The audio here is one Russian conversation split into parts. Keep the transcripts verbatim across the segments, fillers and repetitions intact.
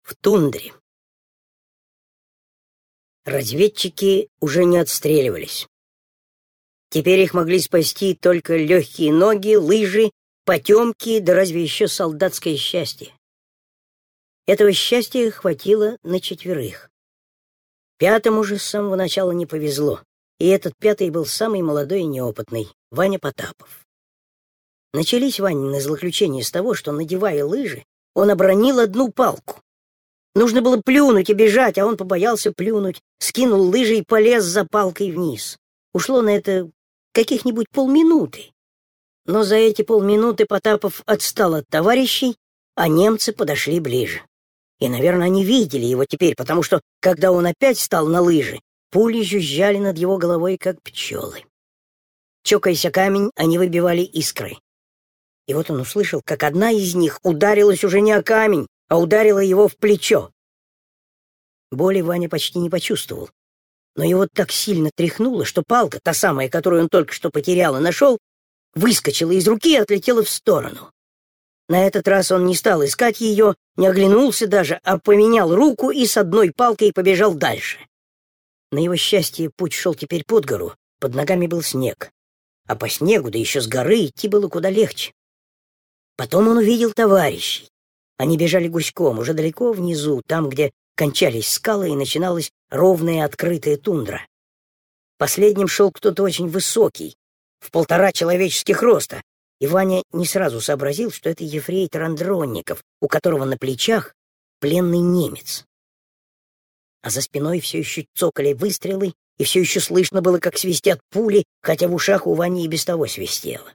В тундре. Разведчики уже не отстреливались. Теперь их могли спасти только легкие ноги, лыжи, потемки, да разве еще солдатское счастье. Этого счастья хватило на четверых. Пятому же с самого начала не повезло, и этот пятый был самый молодой и неопытный — Ваня Потапов. Начались Ванины злоключения с того, что, надевая лыжи, он обронил одну палку. Нужно было плюнуть и бежать, а он побоялся плюнуть, скинул лыжи и полез за палкой вниз. Ушло на это каких-нибудь полминуты. Но за эти полминуты Потапов отстал от товарищей, а немцы подошли ближе. И, наверное, они видели его теперь, потому что, когда он опять встал на лыжи, пули жужжали над его головой, как пчелы. Чокаясь о камень, они выбивали искры. И вот он услышал, как одна из них ударилась уже не о камень, а ударила его в плечо. Боли Ваня почти не почувствовал, но его так сильно тряхнуло, что палка, та самая, которую он только что потерял и нашел, выскочила из руки и отлетела в сторону. На этот раз он не стал искать ее, не оглянулся даже, а поменял руку и с одной палкой побежал дальше. На его счастье путь шел теперь под гору, под ногами был снег, а по снегу, да еще с горы, идти было куда легче. Потом он увидел товарищей. Они бежали гуськом, уже далеко внизу, там, где кончались скалы и начиналась ровная открытая тундра. Последним шел кто-то очень высокий, в полтора человеческих роста, и Ваня не сразу сообразил, что это ефрейтор Андронников, у которого на плечах пленный немец. А за спиной все еще цокали выстрелы, и все еще слышно было, как свистят пули, хотя в ушах у Вани и без того свистело.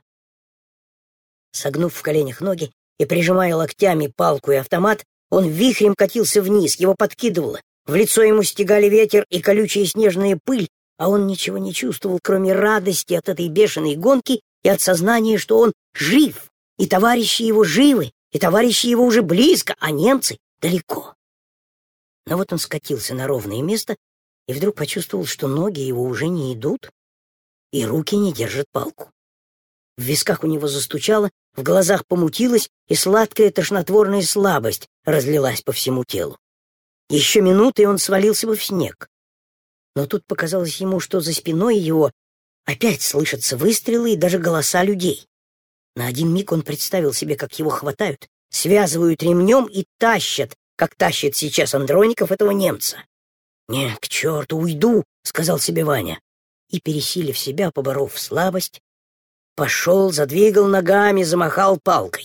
Согнув в коленях ноги и прижимая локтями палку и автомат, он вихрем катился вниз, его подкидывало, в лицо ему стегали ветер и колючая снежная пыль, а он ничего не чувствовал, кроме радости от этой бешеной гонки и от сознания, что он жив, и товарищи его живы, и товарищи его уже близко, а немцы далеко. Но вот он скатился на ровное место и вдруг почувствовал, что ноги его уже не идут, и руки не держат палку. В висках у него застучало, в глазах помутилось, и сладкая тошнотворная слабость разлилась по всему телу. Еще минуты, и он свалился бы в снег. Но тут показалось ему, что за спиной его опять слышатся выстрелы и даже голоса людей. На один миг он представил себе, как его хватают, связывают ремнем и тащат, как тащит сейчас Андроников этого немца. «Не, к черту, уйду», — сказал себе Ваня. И, пересилив себя, поборов слабость, пошел, задвигал ногами, замахал палкой.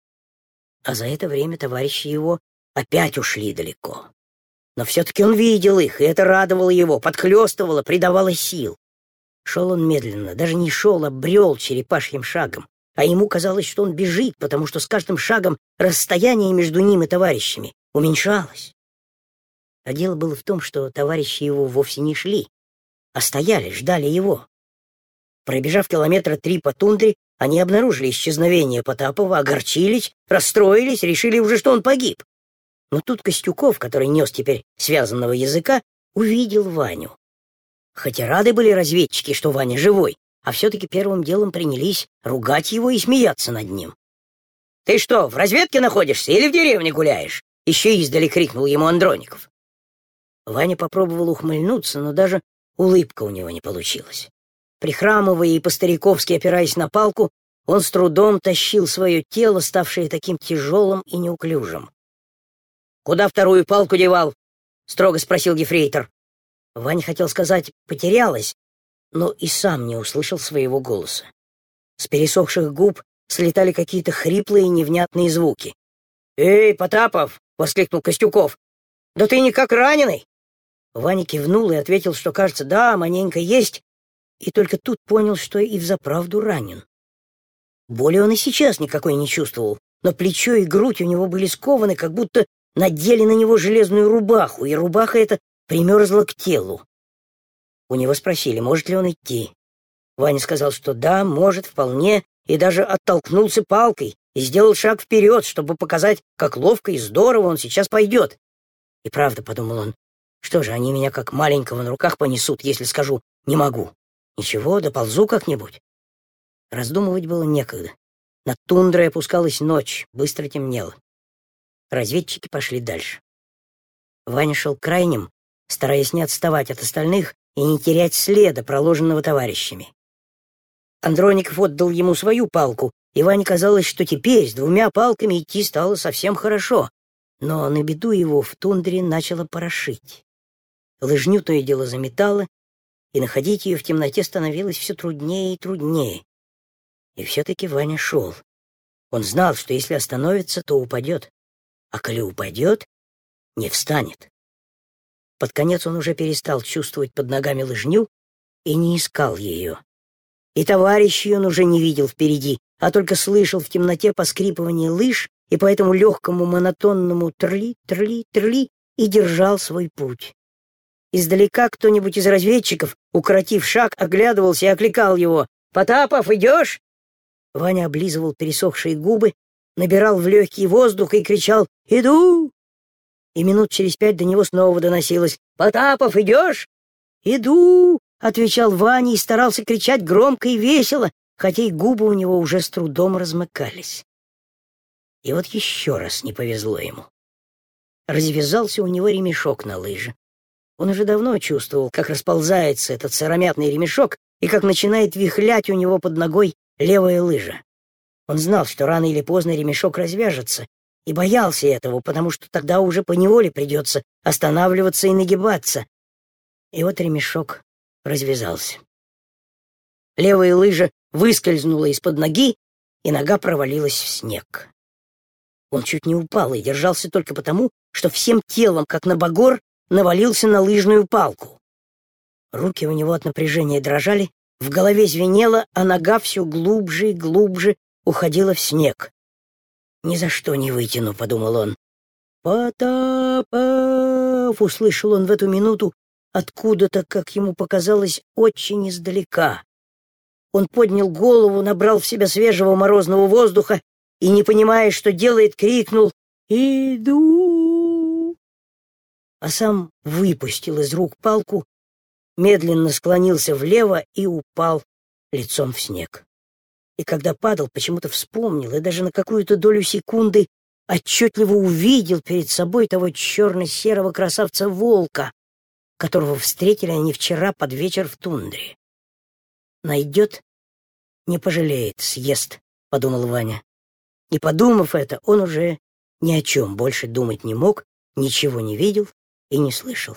А за это время товарищи его опять ушли далеко. Но все-таки он видел их, и это радовало его, подхлестывало, придавало сил. Шел он медленно, даже не шел, а брел черепашьим шагом. А ему казалось, что он бежит, потому что с каждым шагом расстояние между ним и товарищами уменьшалось. А дело было в том, что товарищи его вовсе не шли, а стояли, ждали его. Пробежав километра три по тундре, они обнаружили исчезновение Потапова, огорчились, расстроились, решили уже, что он погиб. Но тут Костюков, который нес теперь связанного языка, увидел Ваню. Хотя рады были разведчики, что Ваня живой, а все-таки первым делом принялись ругать его и смеяться над ним. «Ты что, в разведке находишься или в деревне гуляешь?» — еще издали крикнул ему Андроников. Ваня попробовал ухмыльнуться, но даже улыбка у него не получилась. Прихрамывая и по-стариковски опираясь на палку, он с трудом тащил свое тело, ставшее таким тяжелым и неуклюжим. «Куда вторую палку девал?» — строго спросил ефрейтор. Ваня хотел сказать «потерялась», но и сам не услышал своего голоса. С пересохших губ слетали какие-то хриплые невнятные звуки. «Эй, Потапов!» — воскликнул Костюков. «Да ты никак раненый!» Ваня кивнул и ответил, что, кажется, да, маленько есть, и только тут понял, что и взаправду ранен. Боли он и сейчас никакой не чувствовал, но плечо и грудь у него были скованы, как будто надели на него железную рубаху, и рубаха эта примерзла к телу. У него спросили, может ли он идти. Ваня сказал, что да, может, вполне, и даже оттолкнулся палкой и сделал шаг вперед, чтобы показать, как ловко и здорово он сейчас пойдет. И правда, подумал он, что же, они меня как маленького на руках понесут, если скажу «не могу». Ничего, доползу как-нибудь. Раздумывать было некогда. Над тундрой опускалась ночь, быстро темнело. Разведчики пошли дальше. Ваня шел крайним, стараясь не отставать от остальных и не терять следа, проложенного товарищами. Андроников отдал ему свою палку, и Ване казалось, что теперь с двумя палками идти стало совсем хорошо. Но на беду его в тундре начало порошить. Лыжню то и дело заметало, и находить ее в темноте становилось все труднее и труднее. И все-таки Ваня шел. Он знал, что если остановится, то упадет, а коли упадет, не встанет. Под конец он уже перестал чувствовать под ногами лыжню и не искал ее. И товарищей он уже не видел впереди, а только слышал в темноте поскрипывание лыж и по этому легкому монотонному трли, трли, трли и держал свой путь. Издалека кто-нибудь из разведчиков, укоротив шаг, оглядывался и окликал его: «Потапов, идешь?» Ваня облизывал пересохшие губы, набирал в легкий воздух и кричал: «Иду!» И минут через пять до него снова доносилось: «Потапов, идешь?» «Иду!» — отвечал Ваня и старался кричать громко и весело, хотя и губы у него уже с трудом размыкались. И вот еще раз не повезло ему. Развязался у него ремешок на лыже. Он уже давно чувствовал, как расползается этот сыромятный ремешок и как начинает вихлять у него под ногой левая лыжа. Он знал, что рано или поздно ремешок развяжется, и боялся этого, потому что тогда уже поневоле придется останавливаться и нагибаться. И вот ремешок развязался. Левая лыжа выскользнула из-под ноги, и нога провалилась в снег. Он чуть не упал и держался только потому, что всем телом, как на багор, навалился на лыжную палку. Руки у него от напряжения дрожали, в голове звенело, а нога все глубже и глубже уходила в снег. «Ни за что не вытяну», — подумал он. «Потапов!» — услышал он в эту минуту откуда-то, как ему показалось, очень издалека. Он поднял голову, набрал в себя свежего морозного воздуха и, не понимая, что делает, крикнул: «Иду!» А сам выпустил из рук палку, медленно склонился влево и упал лицом в снег. И когда падал, почему-то вспомнил и даже на какую-то долю секунды отчетливо увидел перед собой того черно-серого красавца-волка, которого встретили они вчера под вечер в тундре. «Найдет, не пожалеет, съест», — подумал Ваня. И, подумав это, он уже ни о чем больше думать не мог, ничего не видел и не слышал.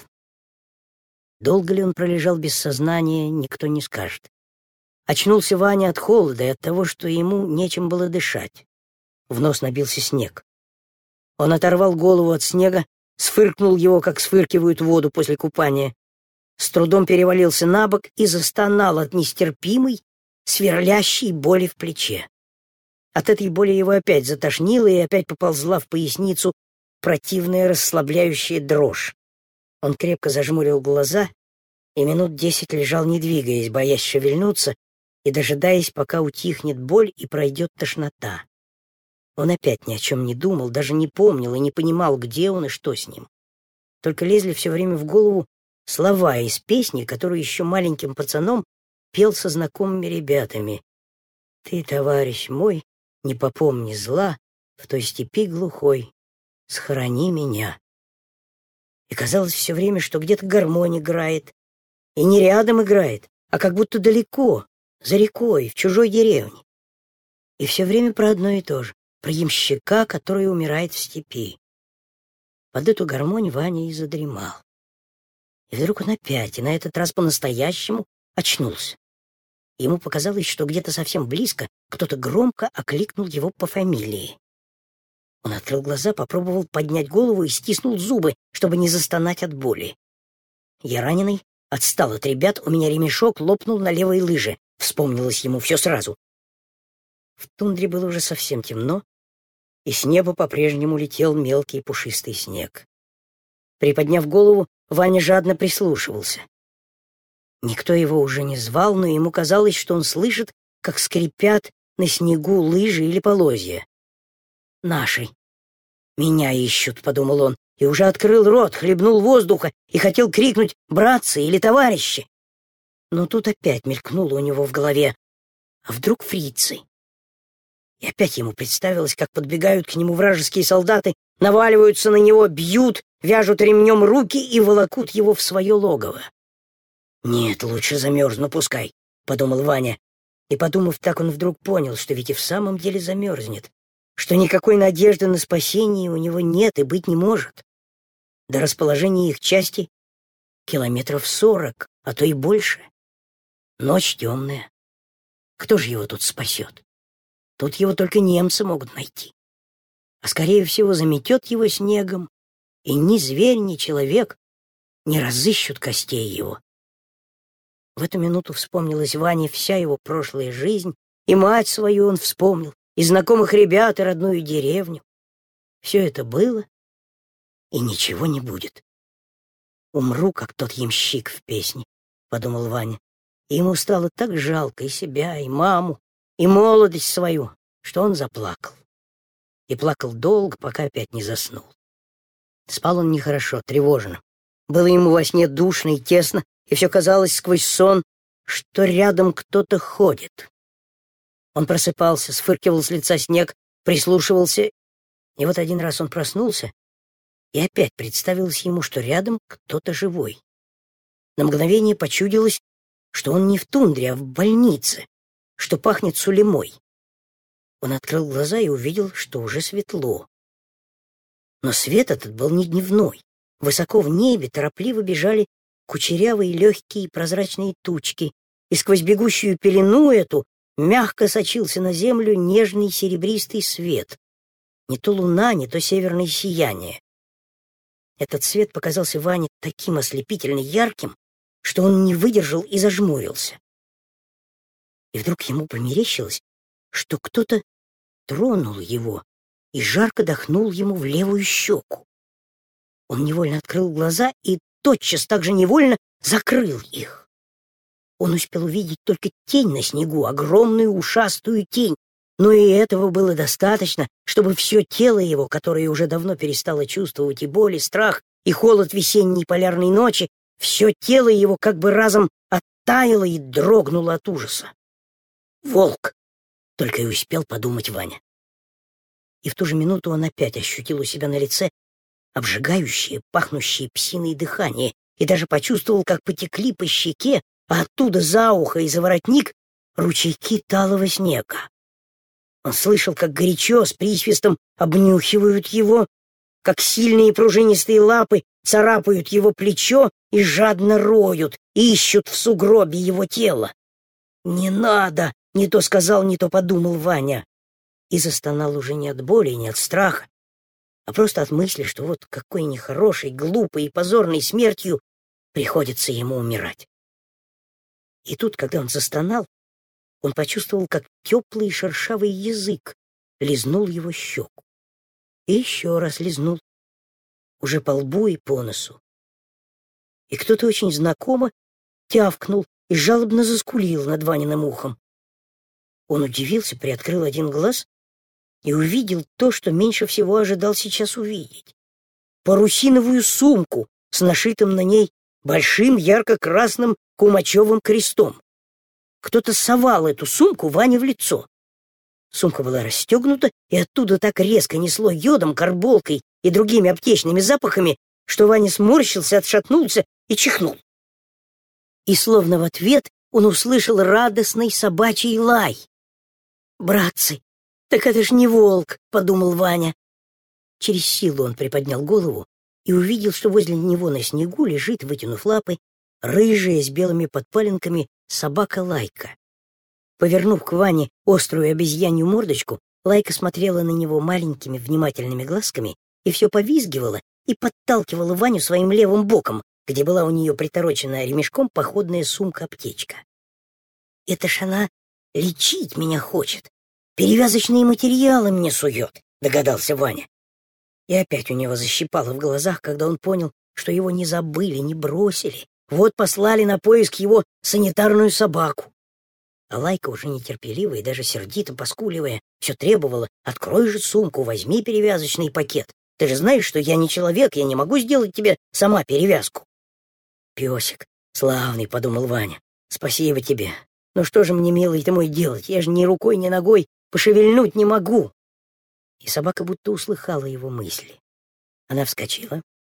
Долго ли он пролежал без сознания, никто не скажет. Очнулся Ваня от холода и от того, что ему нечем было дышать. В нос набился снег. Он оторвал голову от снега, сфыркнул его, как сфыркивают воду после купания, с трудом перевалился на бок и застонал от нестерпимой, сверлящей боли в плече. От этой боли его опять затошнило, и опять поползла в поясницу противная расслабляющая дрожь. Он крепко зажмурил глаза и минут десять лежал, не двигаясь, боясь шевельнуться и дожидаясь, пока утихнет боль и пройдет тошнота. Он опять ни о чем не думал, даже не помнил и не понимал, где он и что с ним. Только лезли все время в голову слова из песни, которую еще маленьким пацаном пел со знакомыми ребятами. «Ты, товарищ мой, не попомни зла, в той степи глухой, схорони меня». И казалось все время, что где-то гармонь играет, и не рядом играет, а как будто далеко, за рекой, в чужой деревне. И все время про одно и то же, про ямщика, который умирает в степи. Под эту гармонь Ваня и задремал. И вдруг он опять, и на этот раз по-настоящему, очнулся. Ему показалось, что где-то совсем близко кто-то громко окликнул его по фамилии. Он открыл глаза, попробовал поднять голову и стиснул зубы, чтобы не застонать от боли. «Я раненый, отстал от ребят, у меня ремешок лопнул на левой лыже», — вспомнилось ему все сразу. В тундре было уже совсем темно, и с неба по-прежнему летел мелкий пушистый снег. Приподняв голову, Ваня жадно прислушивался. Никто его уже не звал, но ему казалось, что он слышит, как скрипят на снегу лыжи или полозья. «Наши! Меня ищут», — подумал он, и уже открыл рот, хлебнул воздуха и хотел крикнуть «братцы» или «товарищи». Но тут опять мелькнуло у него в голове: а вдруг фрицы? И опять ему представилось, как подбегают к нему вражеские солдаты, наваливаются на него, бьют, вяжут ремнем руки и волокут его в свое логово. «Нет, лучше замерзну, пускай», — подумал Ваня. И, подумав так, он вдруг понял, что ведь и в самом деле замерзнет, что никакой надежды на спасение у него нет и быть не может. До расположения их части километров сорок, а то и больше. Ночь темная. Кто же его тут спасет? Тут его только немцы могут найти. А скорее всего заметет его снегом, и ни зверь, ни человек не разыщут костей его. В эту минуту вспомнилась Ване вся его прошлая жизнь, и мать свою он вспомнил, и знакомых ребят, и родную деревню. Все это было, и ничего не будет. «Умру, как тот ямщик в песне», — подумал Ваня. И ему стало так жалко и себя, и маму, и молодость свою, что он заплакал. И плакал долго, пока опять не заснул. Спал он нехорошо, тревожно. Было ему во сне душно и тесно, и все казалось сквозь сон, что рядом кто-то ходит. Он просыпался, сфыркивал с лица снег, прислушивался, и вот один раз он проснулся, и опять представилось ему, что рядом кто-то живой. На мгновение почудилось, что он не в тундре, а в больнице, что пахнет сулемой. Он открыл глаза и увидел, что уже светло. Но свет этот был не дневной. Высоко в небе торопливо бежали кучерявые легкие прозрачные тучки, и сквозь бегущую пелену эту мягко сочился на землю нежный серебристый свет. Не то луна, не то северное сияние. Этот свет показался Ване таким ослепительно ярким, что он не выдержал и зажмурился. И вдруг ему померещилось, что кто-то тронул его и жарко дохнул ему в левую щеку. Он невольно открыл глаза и тотчас так же невольно закрыл их. Он успел увидеть только тень на снегу, огромную ушастую тень, но и этого было достаточно, чтобы все тело его, которое уже давно перестало чувствовать и боль, и страх, и холод весенней полярной ночи, все тело его как бы разом оттаяло и дрогнуло от ужаса. «Волк!» — только и успел подумать Ваня. И в ту же минуту он опять ощутил у себя на лице обжигающее, пахнущее псиной дыхание, и даже почувствовал, как потекли по щеке, а оттуда за ухо и за воротник ручейки талого снега. Он слышал, как горячо с присвистом обнюхивают его, как сильные пружинистые лапы царапают его плечо и жадно роют, ищут в сугробе его тело. «Не надо!» — не то сказал, не то подумал Ваня. И застонал уже не от боли, не от страха, а просто от мысли, что вот какой нехорошей, глупой и позорной смертью приходится ему умирать. И тут, когда он застонал, он почувствовал, как теплый шершавый язык лизнул его щеку. И еще раз лизнул, уже по лбу и по носу. И кто-то очень знакомо тявкнул и жалобно заскулил над Ваниным ухом. Он удивился, приоткрыл один глаз и увидел то, что меньше всего ожидал сейчас увидеть. Парусиновую сумку с нашитым на ней большим ярко-красным кумачевым крестом. Кто-то совал эту сумку Ване в лицо. Сумка была расстегнута, и оттуда так резко несло йодом, карболкой и другими аптечными запахами, что Ваня сморщился, отшатнулся и чихнул. И словно в ответ он услышал радостный собачий лай. «Братцы, так это ж не волк», — подумал Ваня. Через силу он приподнял голову и увидел, что возле него на снегу лежит, вытянув лапы, рыжая с белыми подпаленками собака Лайка. Повернув к Ване острую обезьянью мордочку, Лайка смотрела на него маленькими внимательными глазками и все повизгивала и подталкивала Ваню своим левым боком, где была у нее приторочена ремешком походная сумка-аптечка. «Это ж она лечить меня хочет, перевязочные материалы мне сует», — догадался Ваня. И опять у него защипало в глазах, когда он понял, что его не забыли, не бросили. Вот послали на поиск его санитарную собаку. А Лайка, уже нетерпеливо и даже сердито поскуливая, все требовала: «Открой же сумку, возьми перевязочный пакет. Ты же знаешь, что я не человек, я не могу сделать тебе сама перевязку». «Песик, славный», — подумал Ваня, — «спасибо тебе. Ну что же мне, милый ты мой, делать? Я же ни рукой, ни ногой пошевельнуть не могу». И собака будто услыхала его мысли. Она вскочила,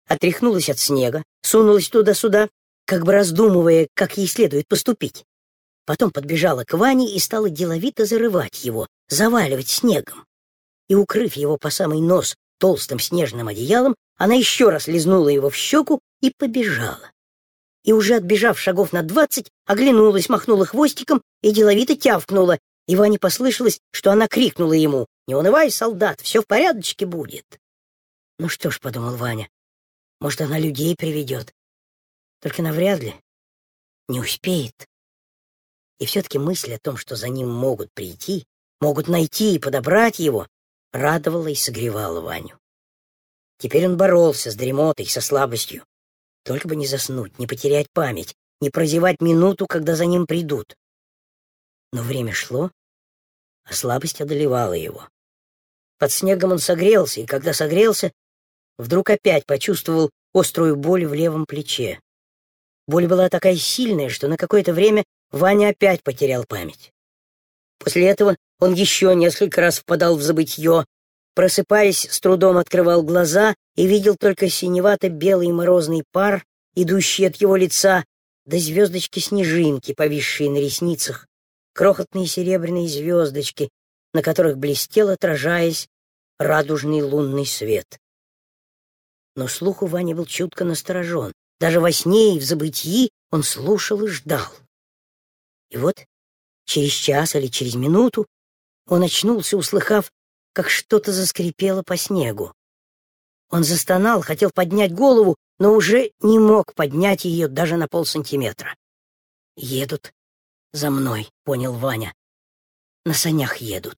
отряхнулась от снега, сунулась туда-сюда, как бы раздумывая, как ей следует поступить. Потом подбежала к Ване и стала деловито зарывать его, заваливать снегом. И, укрыв его по самый нос толстым снежным одеялом, она еще раз лизнула его в щеку и побежала. И уже отбежав шагов на двадцать, оглянулась, махнула хвостиком и деловито тявкнула, и Ване послышалось, что она крикнула ему: «Не унывай, солдат, все в порядочке будет». «Ну что ж», — подумал Ваня, — «может, она людей приведет. Только навряд ли. Не успеет». И все-таки мысль о том, что за ним могут прийти, могут найти и подобрать его, радовала и согревала Ваню. Теперь он боролся с дремотой, со слабостью. Только бы не заснуть, не потерять память, не прозевать минуту, когда за ним придут. Но время шло, а слабость одолевала его. Под снегом он согрелся, и когда согрелся, вдруг опять почувствовал острую боль в левом плече. Боль была такая сильная, что на какое-то время Ваня опять потерял память. После этого он еще несколько раз впадал в забытье, просыпаясь, с трудом открывал глаза и видел только синевато-белый морозный пар, идущий от его лица, да звездочки-снежинки, повисшие на ресницах, крохотные серебряные звездочки, на которых блестел, отражаясь, радужный лунный свет. Но слух у Вани был чутко насторожен. Даже во сне и в забытьи он слушал и ждал. И вот через час или через минуту он очнулся, услыхав, как что-то заскрипело по снегу. Он застонал, хотел поднять голову, но уже не мог поднять ее даже на полсантиметра. «Едут за мной», — понял Ваня. «На санях едут».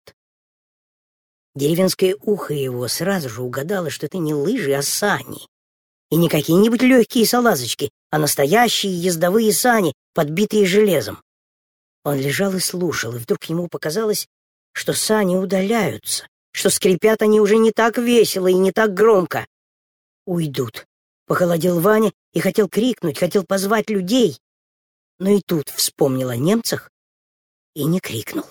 Деревенское ухо его сразу же угадало, что это не лыжи, а сани. И не какие-нибудь легкие салазочки, а настоящие ездовые сани, подбитые железом. Он лежал и слушал, и вдруг ему показалось, что сани удаляются, что скрипят они уже не так весело и не так громко. «Уйдут», — похолодел Ваня и хотел крикнуть, хотел позвать людей, но и тут вспомнил о немцах и не крикнул.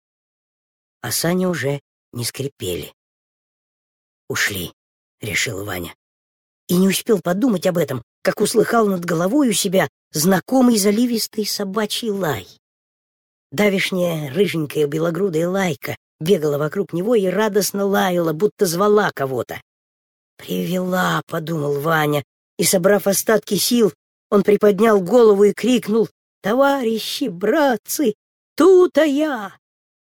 А сани уже не скрипели. «Ушли», — решил Ваня. И не успел подумать об этом, как услыхал над головой у себя знакомый заливистый собачий лай. Давешняя рыженькая белогрудая лайка бегала вокруг него и радостно лаяла, будто звала кого-то. «Привела», — подумал Ваня, и, собрав остатки сил, он приподнял голову и крикнул: «Товарищи, братцы, тут-то я!»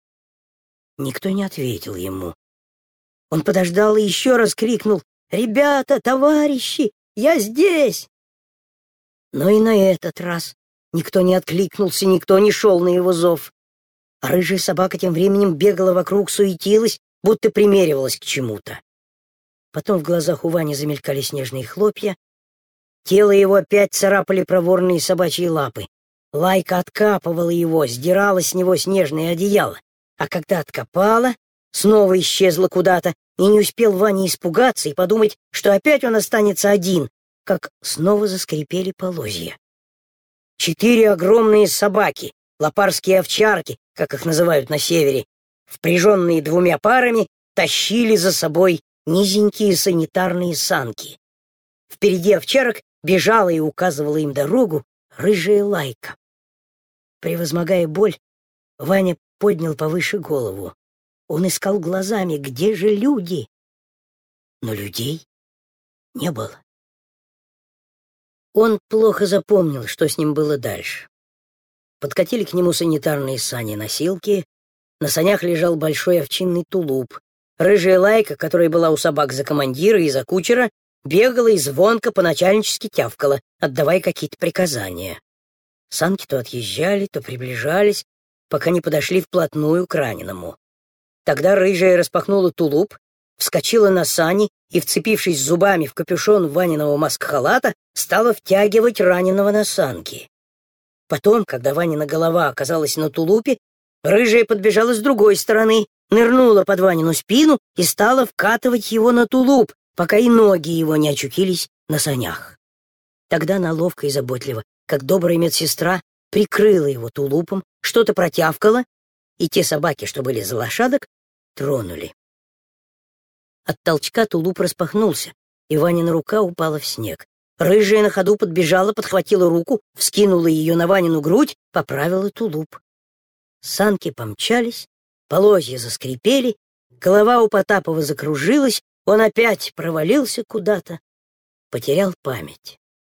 Никто не ответил ему. Он подождал и еще раз крикнул: «Ребята, товарищи, я здесь!» Но и на этот раз никто не откликнулся, никто не шел на его зов. А рыжая собака тем временем бегала вокруг, суетилась, будто примеривалась к чему-то. Потом в глазах у Вани замелькали снежные хлопья, тело его опять царапали проворные собачьи лапы. Лайка откапывала его, сдирала с него снежное одеяло, а когда откопала, снова исчезла куда-то, и не успел Ваня испугаться и подумать, что опять он останется один, как снова заскрипели полозья. Четыре огромные собаки, лопарские овчарки, как их называют на севере, впряженные двумя парами, тащили за собой низенькие санитарные санки. Впереди овчарок бежала и указывала им дорогу рыжая лайка. Превозмогая боль, Ваня поднял повыше голову. Он искал глазами, где же люди? Но людей не было. Он плохо запомнил, что с ним было дальше. Подкатили к нему санитарные сани-носилки, на санях лежал большой овчинный тулуп. Рыжая лайка, которая была у собак за командира и за кучера, бегала и звонко по-начальнически тявкала, отдавая какие-то приказания. Санки то отъезжали, то приближались, пока не подошли вплотную к раненому. Тогда рыжая распахнула тулуп, вскочила на сани и, вцепившись зубами в капюшон Ваниного маскхалата, стала втягивать раненого на санки. Потом, когда Ванина голова оказалась на тулупе, рыжая подбежала с другой стороны, нырнула под Ванину спину и стала вкатывать его на тулуп, пока и ноги его не очутились на санях. Тогда она ловко и заботливо, как добрая медсестра, прикрыла его тулупом, что-то протявкала, и те собаки, что были за лошадок, тронули. От толчка тулуп распахнулся, и Ванина рука упала в снег. Рыжая на ходу подбежала, подхватила руку, вскинула ее на Ванину грудь, поправила тулуп. Санки помчались, полозья заскрипели, голова у Потапова закружилась, он опять провалился куда-то, потерял память.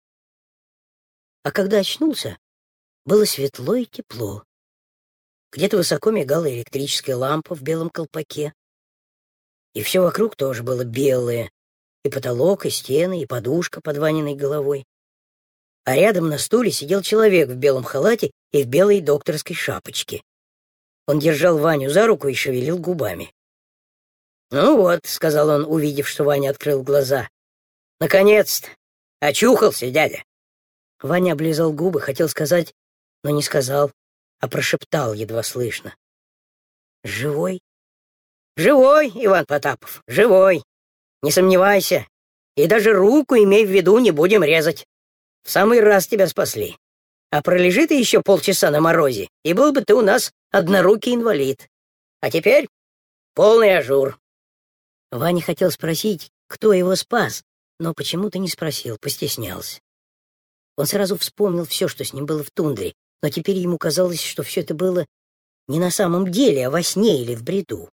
А когда очнулся, было светло и тепло. Где-то высоко мигала электрическая лампа в белом колпаке. И все вокруг тоже было белое, и потолок, и стены, и подушка под Ваниной головой. А рядом на стуле сидел человек в белом халате и в белой докторской шапочке. Он держал Ваню за руку и шевелил губами. «Ну вот», — сказал он, увидев, что Ваня открыл глаза. «Наконец-то! Очухался, дядя!» Ваня облизал губы, хотел сказать, но не сказал, а прошептал едва слышно. «Живой?» «Живой, Иван Потапов, живой! Не сомневайся, и даже руку, имей в виду, не будем резать. В самый раз тебя спасли. А пролежи ты еще полчаса на морозе, и был бы ты у нас однорукий инвалид. А теперь полный ажур». Ваня хотел спросить, кто его спас, но почему-то не спросил, постеснялся. Он сразу вспомнил все, что с ним было в тундре, но теперь ему казалось, что все это было не на самом деле, а во сне или в бреду.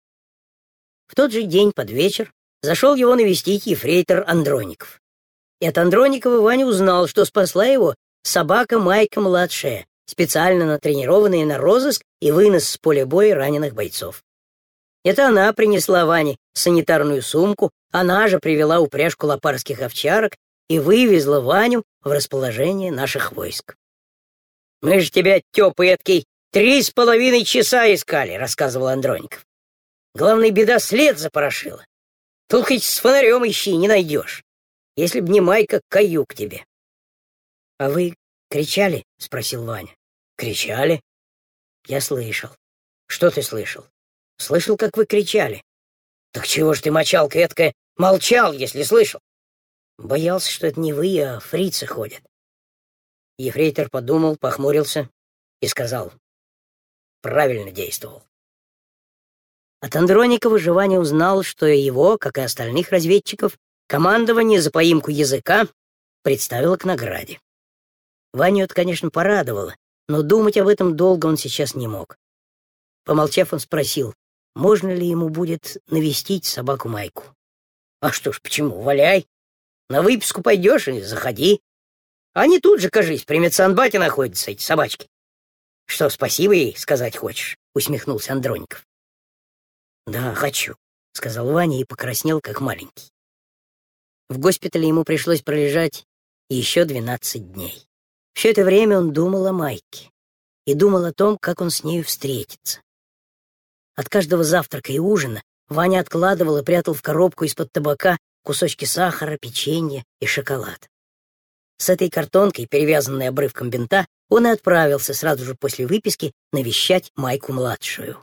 В тот же день под вечер зашел его навестить ефрейтор Андроников. И от Андроникова Ваня узнал, что спасла его собака Майка-младшая, специально натренированная на розыск и вынос с поля боя раненых бойцов. Это она принесла Ване санитарную сумку, она же привела упряжку лопарских овчарок и вывезла Ваню в расположение наших войск. «Мы же тебя, Тёпа эткий, три с половиной часа искали», — рассказывал Андроников. «Главная беда, след запорошила. Тут хоть с фонарем ищи, не найдешь. Если б не Майка, каю к тебе». «А вы кричали?» — спросил Ваня. «Кричали?» «Я слышал». «Что ты слышал?» «Слышал, как вы кричали». «Так чего ж ты, мочалка эткая, молчал, если слышал?» «Боялся, что это не вы, а фрицы ходят». Ефрейтор подумал, похмурился и сказал: «Правильно действовал». От Андроникова же Ваня узнал, что его, как и остальных разведчиков, командование за поимку языка представило к награде. Ваню это, конечно, порадовало, но думать об этом долго он сейчас не мог. Помолчав, он спросил, можно ли ему будет навестить собаку Майку. «А что ж, почему? Валяй. На выписку пойдешь и заходи. Они тут же, кажись, при медсанбате находятся, эти собачки». «Что, спасибо ей сказать хочешь?» — усмехнулся Андроников. «Да, хочу», — сказал Ваня и покраснел, как маленький. В госпитале ему пришлось пролежать еще двенадцать дней. Все это время он думал о Майке и думал о том, как он с нею встретится. От каждого завтрака и ужина Ваня откладывал и прятал в коробку из-под табака кусочки сахара, печенья и шоколад. С этой картонкой, перевязанной обрывком бинта, он и отправился сразу же после выписки навещать Майку-младшую.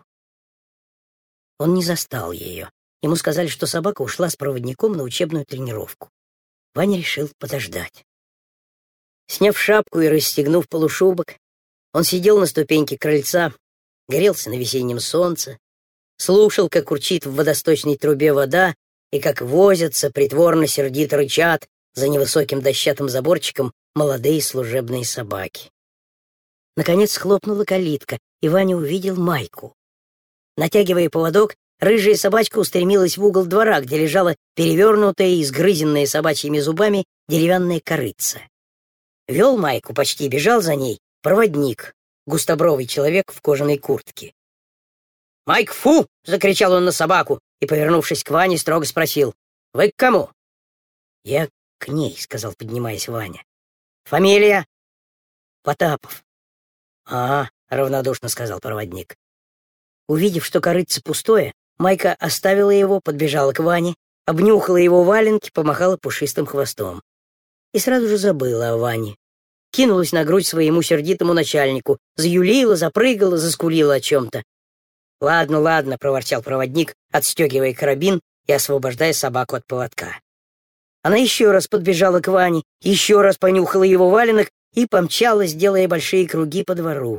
Он не застал ее. Ему сказали, что собака ушла с проводником на учебную тренировку. Ваня решил подождать. Сняв шапку и расстегнув полушубок, он сидел на ступеньке крыльца, грелся на весеннем солнце, слушал, как урчит в водосточной трубе вода и как возятся, притворно-сердито рычат за невысоким дощатым заборчиком молодые служебные собаки. Наконец хлопнула калитка, и Ваня увидел Майку. Натягивая поводок, рыжая собачка устремилась в угол двора, где лежала перевернутая и изгрызенная собачьими зубами деревянная корытца. Вел Майку, почти бежал за ней, проводник, густобровый человек в кожаной куртке. «Майк, фу!» — закричал он на собаку и, повернувшись к Ване, строго спросил: «Вы к кому?» «Я к ней», — сказал, поднимаясь Ваня. «Фамилия?» «Потапов». «А, — равнодушно сказал проводник. Увидев, что корытце пустое, Майка оставила его, подбежала к Ване, обнюхала его валенки, помахала пушистым хвостом. И сразу же забыла о Ване. Кинулась на грудь своему сердитому начальнику, заюлила, запрыгала, заскулила о чем-то. «Ладно, ладно», — проворчал проводник, отстегивая карабин и освобождая собаку от поводка. Она еще раз подбежала к Ване, еще раз понюхала его валенок и помчалась, делая большие круги по двору.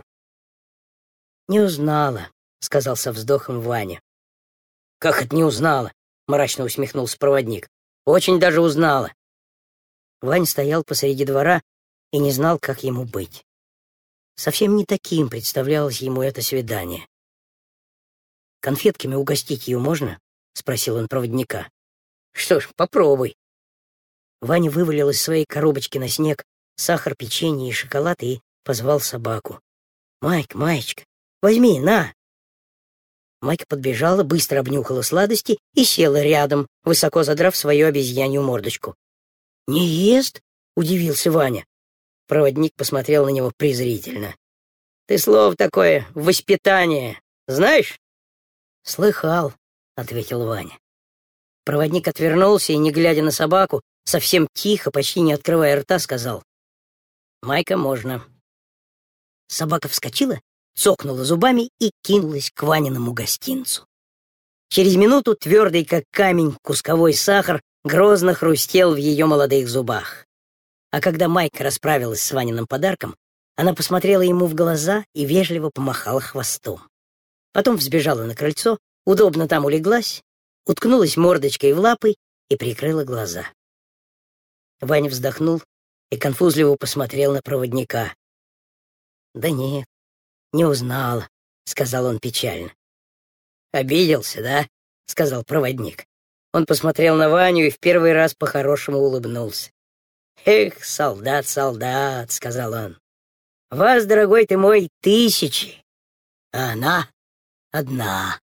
«Не узнала», — сказал со вздохом Ваня. «Как это не узнала?» — мрачно усмехнулся проводник. Очень даже узнала. Ваня стоял посреди двора и не знал, как ему быть. Совсем не таким представлялось ему это свидание. «Конфетками угостить ее можно?» — спросил он проводника. «Что ж, попробуй». Ваня вывалил из своей коробочки на снег сахар, печенье и шоколад и позвал собаку. «Майк, Маечка, возьми, на!» Майка подбежала, быстро обнюхала сладости и села рядом, высоко задрав свою обезьянью мордочку. «Не ест?» — удивился Ваня. Проводник посмотрел на него презрительно. «Ты слово такое, воспитание, знаешь?» «Слыхал», — ответил Ваня. Проводник отвернулся и, не глядя на собаку, совсем тихо, почти не открывая рта, сказал: «Майка, можно». Собака вскочила, цокнула зубами и кинулась к Ваниному гостинцу. Через минуту твердый, как камень, кусковой сахар грозно хрустел в ее молодых зубах. А когда Майка расправилась с Ваниным подарком, она посмотрела ему в глаза и вежливо помахала хвостом. Потом взбежала на крыльцо, удобно там улеглась, уткнулась мордочкой в лапы и прикрыла глаза. Ваня вздохнул и конфузливо посмотрел на проводника. «Да нет, не узнала», — сказал он печально. «Обиделся, да?» — сказал проводник. Он посмотрел на Ваню и в первый раз по-хорошему улыбнулся. «Эх, солдат, солдат», — сказал он. «Вас, дорогой ты мой, тысячи, а она одна».